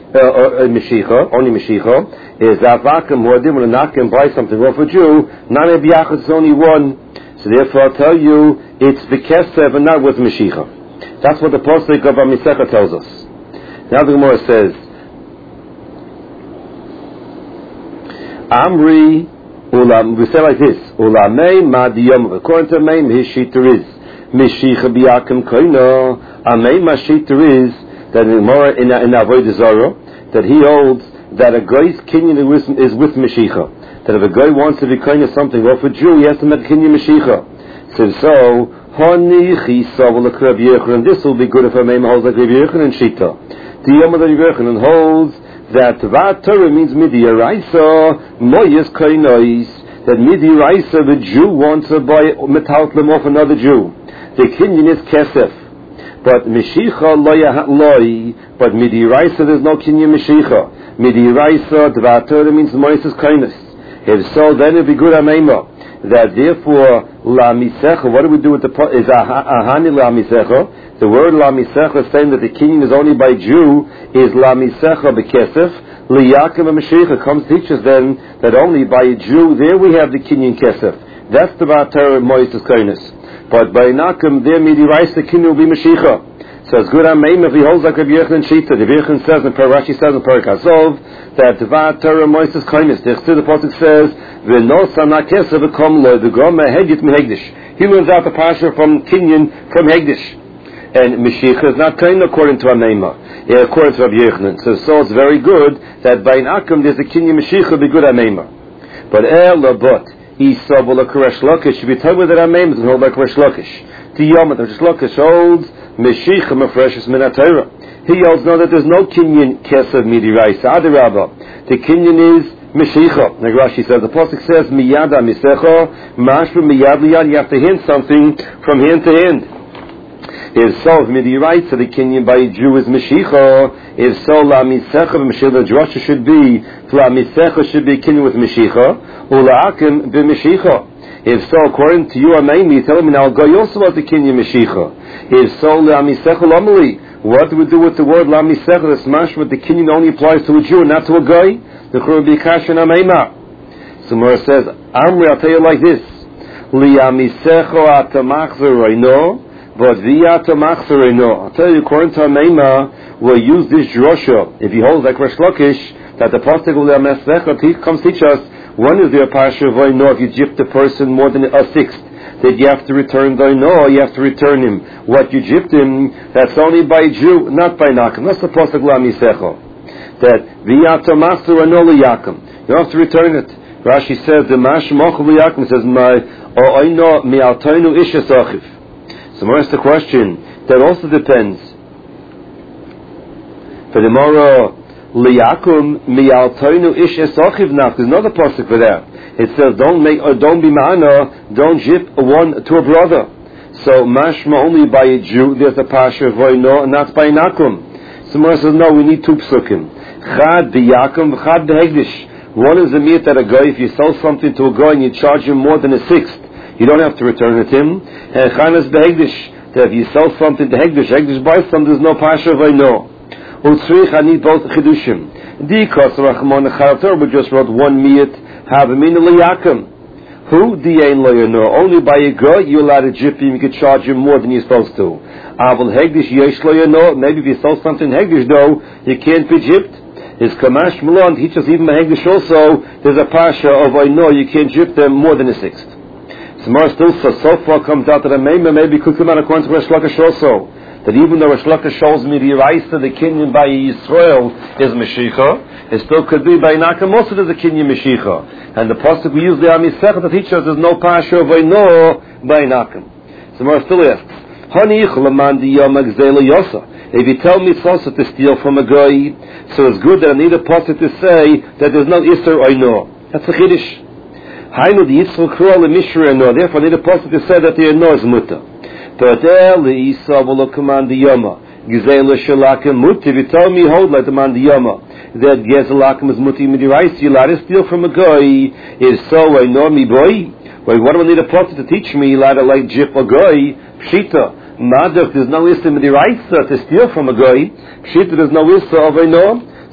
Meshicha, only Meshicha, is Avakim, who are when a not can buy something off a Jew, not a Biachas is only one. So therefore I'll tell you, it's B'Kesev and not with Meshicha. That's what the Pasuk of Amisecha tells us. Now the Gemara says, Amri, we say like this, Ulamei Madiyam, according to Mei, his sheeter is, Meshicha Biakim Koino, Amei Mashiter is, that in Avodah Zarah, that he holds that a guy's kinyan is with Meshicha. That if a guy wants to be kinyan something off a Jew, he has to make kinyan Meshicha. So, and this will be good if a Mei holds like Rabbi Yochanan and Shita. The Yom of Rabbi Yochanan holds that Vat Torah means Midi Yaraisa, Moyes Kainois, that Midi Yaraisa, the Jew wants to buy metaltlim off another Jew. The kinyan is Kesef. But Meshicha loy, but Midi Yaraisa there's no kinyan Meshicha. Midi Yaraisa, Vat Torah means Moyes Kainos. If so, then it'll be good Ameima. That therefore, La Misecha, what do we do with the is Ahani La Misecha? The word La Misecha saying that the kinyan is only by Jew is La Misecha Bekesef. Liyakim and Meshicha comes teaches then that only by a Jew there we have the kinyan Kesef. That's the Vatar Moises Kainis. But by Nakim there Midi Rice the kinyan will be Meshicha. So it's good on Meim if he holds like Rabbi Yochanan Shita. The Rabbi Yochanan says in Rashi says in Parak Hasov that Vatar Moises Kainis. The Pasuk says V'nosa Nakesef v'kom lo v'gom hegit mehegdish. He learns out the pasha from kinyan from Hegdish. And Meshicha is not kind according to Ameima, according to Rabbi Yochanan. So it's very good that by Nakim there's a kinyan Meshicha be good Ameima. But Isabul Koresh Lakish should be told with that Ameima doesn't hold like Koresh Lakish. The Yom of Koresh Lakish holds Meshicha Mefreshes Min Torah. He holds now that there's no kinyan Kesev Midi Raisa Adarabah. The kinyan is Meshicha. Like Rashi says, the Pasuk says Miyada Misecha Mashru Miyad Liyad. You have to hint something from hand to hand. If so, if Midi writes that the kinyan by a Jew is Meshicha, if so, La Misecha v'Meshicha, the drasha should be, La Misecha should be kinyan with Meshicha, Ula'akim b'Meshicha. If so, according to you, Ameimi, tell him now, Goy also was the kinyan Meshicha. If so, La Misecha Lamali, what do we do with the word La Misecha, the smash with the kinyan only applies to a Jew and not to a guy? The Chur be Kashan Ameima. So Mora says, Amri, I'll tell you like this, Li Misecha atamachzer Reino, but v'yata machzerino. I'll tell you, according to Ameima, we'll use this drosha. If he holds like Resh Lakish, that the pasuk of the Meslecha comes teach us, one is the pasha of Vaino, if you gypped the person more than a sixth, that you have to return Vaino, you have to return him. What you gypped him, that's only by Jew, not by Nakim. That's the pasuk La Misecha. That v'yata machzerino liyakim. You have to return it. Rashi says, the mash mochav liyakim says, my o'oino mi'altoinu isha sachiv. So where's the question? That also depends. For the Mora liyakum mi'altoinu ish esachiv nach. There's another pasuk for that. It says don't be ma'ana, don't jip one to a brother. So mashma only by a Jew. There's a pasha of Vaino, and that's by Nakum. So Mora says no, we need two psukim. Chad biyakum, chad behegdish. One is a meat that a guy, if you sell something to a guy and you charge him more than a sixth, you don't have to return it to him. And Chanas behegdish, that if you sell something to Hegdish buys some, there's no pasha of Vaino. Utzrich, I need both chidushim. Dikas Rachmon Charator, we just wrote one miyat, have a min liyakim. Who di'ain lo yano? Only by a guy you're allowed to jip him, you can charge him more than you're supposed to. Avol Hegdish yesh lo yano. Maybe if you sell something Hegdish though, you can't be jipped. His Kamash Milan teaches even by Hegdish also, there's a pasha of Vaino, you can't jip them more than a sixth. Tomorrow still so far comes out that a maybe could come out according to Resh Lakish also. That even though Resh Lakish shows me the Raisa, the kinyan by Yisrael is Meshicha, it still could be by Nakim also there's a kinyan Meshicha. And the pasuk we use the Amisech that teaches us there's no pasha of Vaino by Nakim. Tomorrow still asks, if you tell me also to steal from a guy, so it's good that I need a pasuk to say that there's no Isser Oino. That's a Chiddush. Hainu the Yisrael Kruel and Mishra no. Therefore, I need a pasuk to say that the no is muta. But the Isa will command the Yoma. Gizela Shalakim Muti. If you tell me hold like the man the Yoma that Gezelakim is Muti Midirais, you let us steal from a guy. Is so I know me boy. Wait, what do I need a pasuk to teach me? Let it like jip a guy. Pshita. Madach, there's no Isa Midirais to steal from a guy. Pshita, there's no Isa of I know. So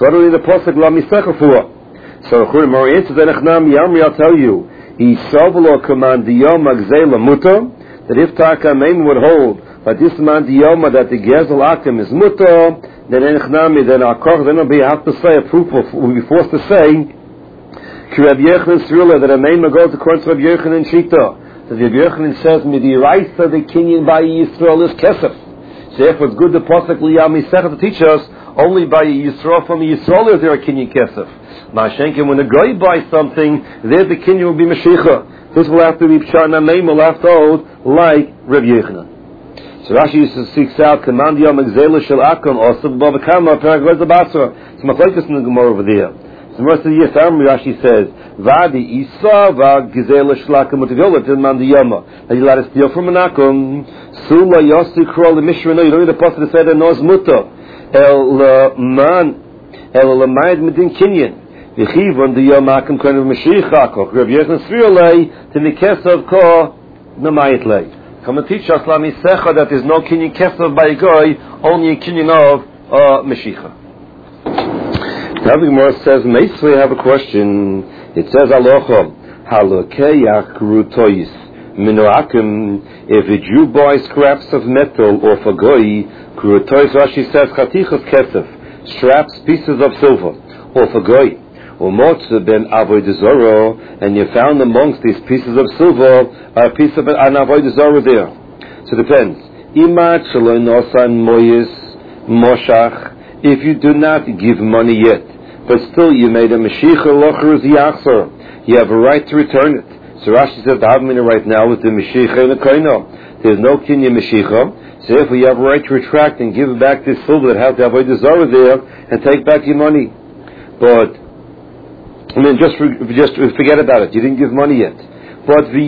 So what do we need the pasuk la misecha for? So more answers than I'll tell you. Isavlo command diyoma gzela muta, that if Taka Maim would hold by this man diyoma that the gezel akim is muta, then Echnami, then will be have to say a proof of, will be forced to say Ki Rabbi Yochanan Srila, that a Maim goes according to Rabbi Yochanan Shita. So Rabbi Yochanan says midiraisa the kinyan by Yisrael is kesef. So therefore it's good the pasuk liyam misech to teach us only by Yisrael from Yisrael is there a kinyan kesef. Mashenkin, when the guy buys something, there the kinyan will be Mashiach. This will have to be Pshat, and name will have to hold like Rabbi Yochanan. So Rashi used to seek out command yom exela shel akom also b'bava kama perek v'ez basra. So machlokes in the Gemara over there. So most of the years, Rashi says vadi isa va gzela shel akom utgola to man yoma. That you let us steal from an akom. Sula yosi krol the mishra. No, you don't need the pasuk to say that nos muta el man el lamayid medin kinyan. V'chivon the yom akom kind of mashiach akom. Rabbi Yochanan Sriolei to mikesav ko namayit lei. Come and teach us Lami Secha that there's no kinyan kesav by a guy, only a kinyan of Mashiach. Now the Gemara says, Meisvei have a question. It says, Aloha, Halokeyach rutois minoakim, if a Jew buys scraps of metal or for goy, krutois, Rashi says, Chatichas kesef, straps, pieces of silver, or for goy. Ben avodah zarah, and you found amongst these pieces of silver a piece of an avodah zarah there. So it depends. If you do not give money yet, but still you made a mashiach locher yachzor, you have a right to return it. So Rashi says the havmina right now with the mashiach and the koino. There's no kinyan mashiach, so therefore you have a right to retract and give back this silver that has the avodah zarah there and take back your money. But just forget about it. You didn't give money yet. But let's say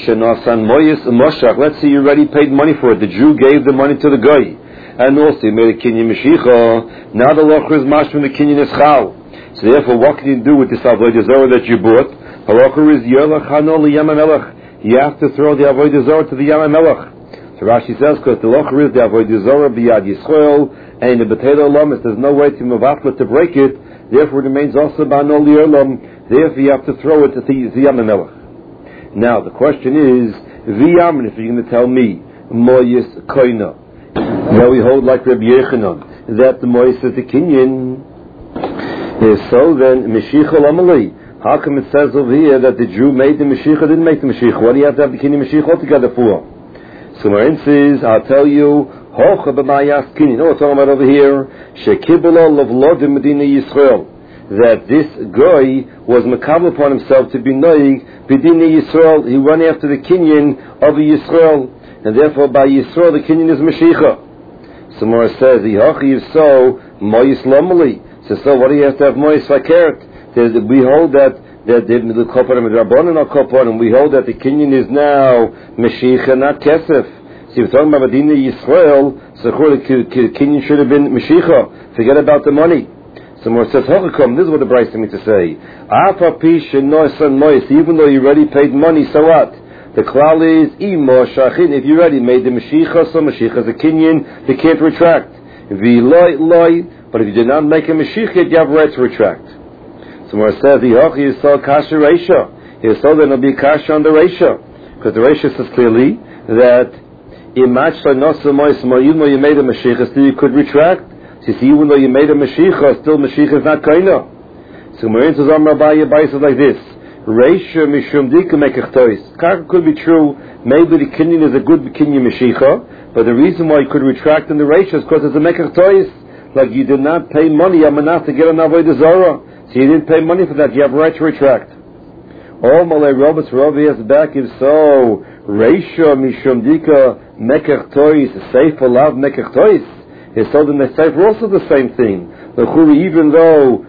you already paid money for it. The Jew gave the money to the guy, and also you made a kinyan mashiach. Now the locher is mash from the kinyan is chal. So therefore, what can you do with this avodah zarah that you bought? The locher is yelach hano liyam melech. You have to throw the avodah zarah to the yam melech. So Rashi says because the locher is the avodah zarah biyad Yisrael, and the potato lamas, there's no way to mavafla to break it. Therefore, it remains also ba'no li'olam. Therefore, you have to throw it to the Yam Melech. Now, the question is, V'yamin, if you're going to tell me, Moyes Koina. Now we hold like Rabbi Yochanan, that the Moyes is the Kinyan. So then, Mashiach Amalei. How come it says over here that the Jew made the Mashiach or didn't make the Mashiach? What do you have to have the Kinyan Mashiach altogether for? So Marin says, I'll tell you, Hocha b'mayas kinyan. No, we're talking about over here. Shekibula lavlodim medina Yisrael. That this guy was makabel upon himself to be noig b'dina Yisrael. He went after the kinyan of Yisrael, and therefore by Yisrael the kinyan is Mashiach. So Mora says, Yihachi is so moyis lomali. So what do you have to have moyis fakert? We hold that the kopanim and rabbanon are kopanim. We hold that the kinyan is now Mashiach, not kesef. So you're talking about Medina Yisrael, so the kinyan should have been Mashiach. Forget about the money. So more says, Hochakom, this is what the Bryce means to say. Even though you already paid money, so what? The klal is, if you already made the Mashiach, so Mashiach is a kinyan, you can't retract. But if you did not make a Mashiach, you have a right to retract. So more says, Hochi is so kasha reisha. He is so there will be kasha on the reisha. Because the reisha says clearly that you made a Mashiach, still you could retract. So you see, even though you made a Mashiach, still Mashiach is not kaina. So Marin says, says like this. Reisha mishum dika mekachtois. Could be true, maybe the kinyan is a good kinyan Mashiach, but the reason why you could retract in the reisha is because it's a mekachtois. Like you did not pay money, Yamanah, to get an avodah zarah. So you didn't pay money for that, you have a right to retract. Oh, Malay Roberts, Ravi has back, if so, Reisha mishum dika mekachtois, safe for love mekachtois. He told them the Sefer also the same thing. Even though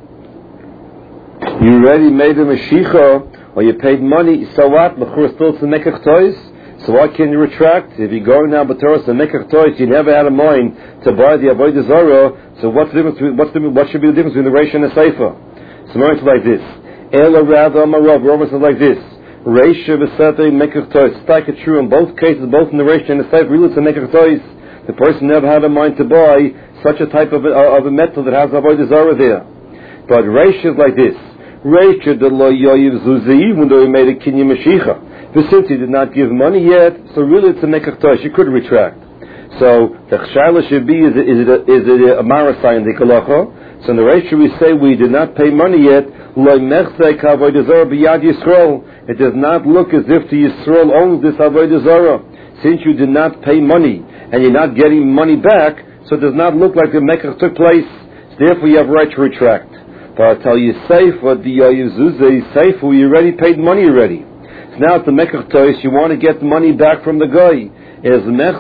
you already made a Mashiach or you paid money, so what? Still to Mekach Toys. So why can't you retract? If you're going now B'Torah to Mekach Toys, you never had a mind to buy the Avodah Zarah. So what should be the difference between the Reish and the Sefer? So more like this. Ela Rav Amarav, Robert says like this. Reish v'Sefer Mekach Toys. It's like it's true in both cases, both in the Reish and the Sefer. Really, it's a Mekach Toys. The person never had a mind to buy, such a type of a metal that has avodah zarah there. But Reish is like this. Reish de lo yoyiv zuzi, even though he made a kinyan mashicha. But since he did not give money yet, so really it's a mekach toish. You could retract. So the chshaila should be: is it a marasai in the kalacha? So in the Reish we say we did not pay money yet. Lo mechzei kavodah zarah biyad Yisrael. It does not look as if the Yisrael owns this avodah zarah. Since you did not pay money and you're not getting money back, so it does not look like the mekach took place. So therefore you have right to retract. But I'll tell you, Seifa, the Yayuzuzah, Seifa, you already paid money already. So now it's the Mekach Tois, you want to get the money back from the guy. It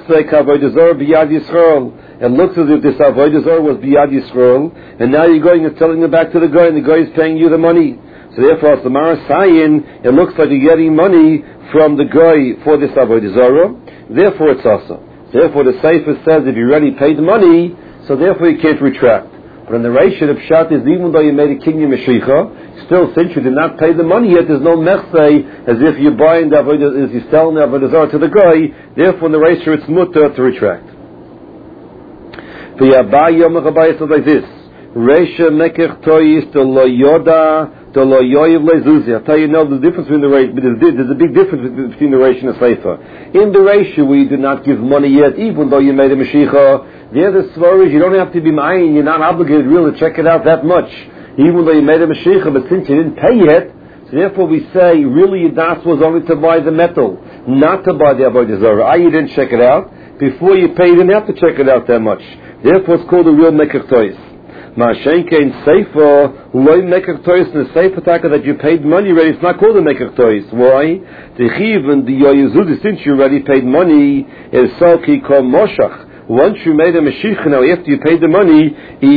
looks as if this Avodah Zarah was Biyad Yisrael, and now you're going and selling it back to the guy, and the guy is paying you the money. So therefore, as the Marasayin, it looks like you're getting money from the guy for this Avodah Zarah, therefore it's also. Therefore the Seifa says if you already paid the money, so therefore you can't retract. But in the Reish, the pshat is even though you made a kinyan mashicha, still since you did not pay the money yet, there's no mechzei as if you're buying the avodah, as you're selling the avodah zarah to the guy. Therefore, in the Reish, it's mutter to retract. The Abai Yom HaChabayis is like this: Reisha mekech toyis to lo yoda to lo yoyiv lezuzi. I'll tell you now the difference between the Reish. There's a big difference between the Reish and the Seifa. In the Reish, we did not give money yet, even though you made a mashicha. The other svar is you don't have to be mine, you're not obligated really to check it out that much, even though you made a mashicha, but since you didn't pay yet, so therefore we say really your das was only to buy the metal, not to buy the avodah zarah. You didn't check it out. Before you pay, you didn't have to check it out that much. Therefore it's called a real mekach tois. Ma'ashenke in Seifa, loy mekach tois in the Seifa taka that you paid money already, it's not called a mekach tois. Why? The chiv and the yoyezudi, since you already paid money, is salki kol moshach. Once you made a mashiach, now after you paid the money,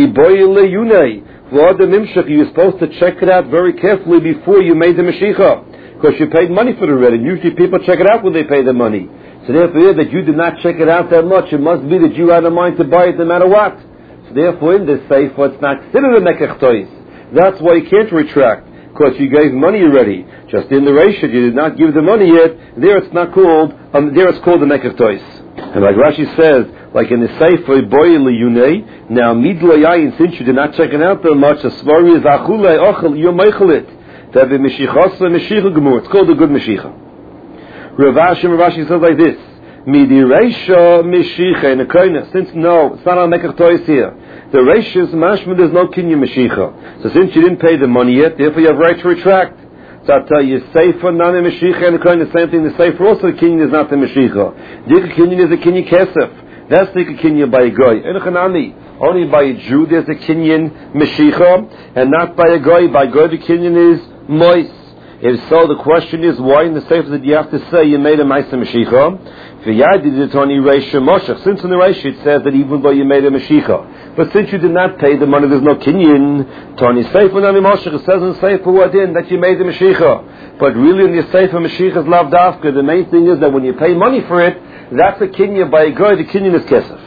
you're supposed to check it out very carefully before you made the mashiach, because you paid money for it already. Usually people check it out when they pay the money. So therefore, that you did not check it out that much, it must be that you had a mind to buy it no matter what. So therefore, in this Seifa, it's not considered a mekach tois. That's why you can't retract, because you gave money already. Just in the Reish, you did not give the money yet. There it's not called. There it's called the mekach tois. And like Rashi says, like in the Seifa, boy liyunei. Now midlo yayin, since you did not check it out that much, the svari is achule ochel yomechelit. That the mishichas mishicha gemur. It's called a good mishicha. Rashi says like this: Midi reisha mishicha in a koina. Since no, it's not on mekach tois here. The reisha is mashma. There's no kinyan mishicha. So since you didn't pay the money yet, therefore you have right to retract. So I tell you, Seifa not a mishicha and a koina. The same thing. The Seifa also the kinyan is not the mishicha. The kinyan is a kinyan kesef. That's the kinyan by a guy. Only by a Jew there's a kinyan meshicha, and not by a guy. By guy the kinyan is mois. If so, the question is why in the Sefer that you have to say you made a ma'aser meshicha? Since in the Reish it says that even though you made a meshicha, but since you did not pay the money, there's no kinyan. Tani Sefer nami moshech. It says in Sefer wadin that you made the meshicha, but really in the Sefer meshicha is lav dafka. The main thing is that when you pay money for it, that's a kinyan by a guy. The kinyan is kesef.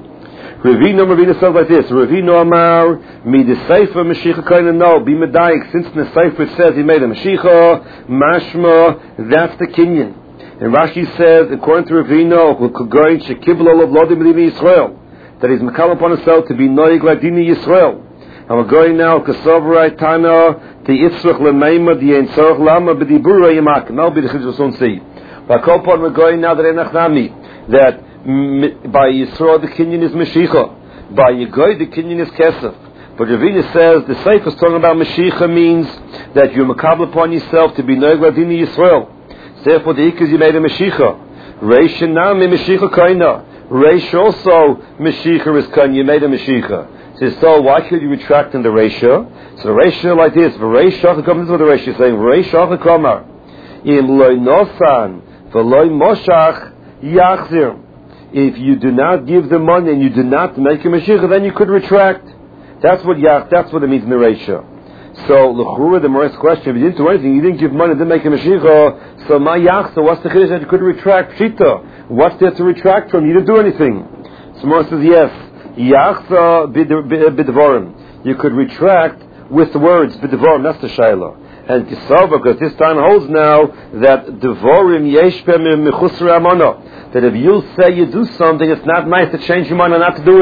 Ravina says like this: Ravina Amar mi the Seifa Mashicha Koina. No, be medayik. Since in the Seifa it says he made a Mashicha, mashma, that's the kinyan. And Rashi says, according to Ravina, going shekiblo of lodim b'dini Yisrael, that he's mekal upon himself to be noig ladini Yisrael. And we're going now kasavrai tana the itzrach lemeima the ein tzarach lama b'dibura yamak. No, b'dichidus on see. By Kolpon we're going now that enachnami that. By Yisroel the kinyan is Mashicha. By Yegoy the kinyan is Kesef. But Ravina says the Sefer is talking about Mashicha means that you makabel upon yourself to be Noeg Ladini Yisrael. Therefore the Ikas you made a Mashicha. Reish Nami Mashicha Kaina. Reish also Mashicha is Kain. You made a Mashicha. So why could you retract in the Reisha? So the Reisha like this. Reish Shachakam. This is what the Reisha is saying. Reish Shachakamar. Im loy nosan v'loy moshach yachzir. If you do not give the money and you do not make a Mashiach, then you could retract. That's what it means in the Reisha. So, l'chura, the Mora's question, if you didn't do anything, you didn't give money, didn't make a Mashiach, so ma yachsa, what's the chiddush that you could retract? Pshita. What's there to retract from? You didn't do anything. So Mora says, yes, yachsa b'devorim. You could retract with the words, b'devorim, that's the shayla. And Kisava, because this time holds now that devorim yesh b'mechusra amana. That if you say you do something, it's not nice to change your mind and not to do it.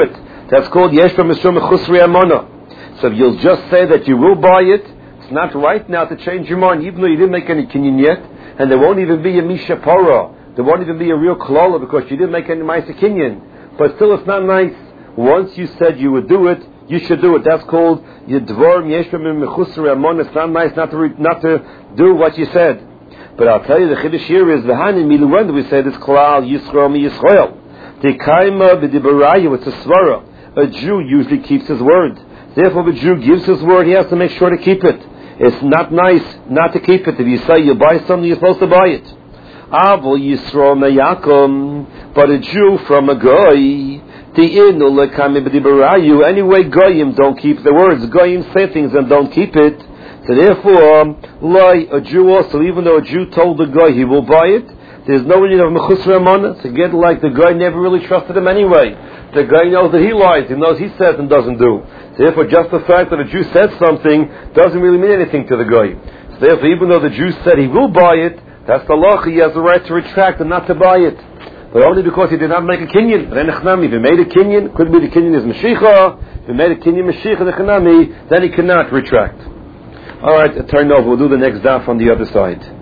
That's called Yesh Mishum Mechusri Amana. So if you'll just say that you will buy it, it's not right now to change your mind, even though you didn't make any kinyan yet, and there won't even be a Misha Para, there won't even be a real Klola because you didn't make any Maisa Kinyan. But still it's not nice. Once you said you would do it, you should do it. That's called Yedvar Yeshvim Mechusri Amon. It's not nice not to do what you said. But I'll tell you, the Chiddush here is the Hanim Miluend. We say this Klal Yisrael Mi Yisrael. The Kaima B'Dibarayu. It's a svara. A Jew usually keeps his word. Therefore, if a Jew gives his word, he has to make sure to keep it. It's not nice not to keep it. If you say you buy something, you're supposed to buy it. Avol Yisrael Meyakom. But a Jew from a Goy. Anyway, Goyim don't keep the words. Goyim say things and don't keep it. So therefore, a Jew also, even though a Jew told the Goy he will buy it, there's no need of Mechusra Amana. To get like the Goy never really trusted him anyway. The Goy knows that he lies. He knows he says and doesn't do. So therefore, just the fact that a Jew said something doesn't really mean anything to the Goy. So therefore, even though the Jew said he will buy it, that's the law. He has the right to retract and not to buy it. But only because he did not make a kinyan. If he made a kinyan, could be the kinyan is Mashiach. If he made a kinyan Mashiach, the Chanami, then he cannot retract. Alright, turn over. We'll do the next daf on the other side.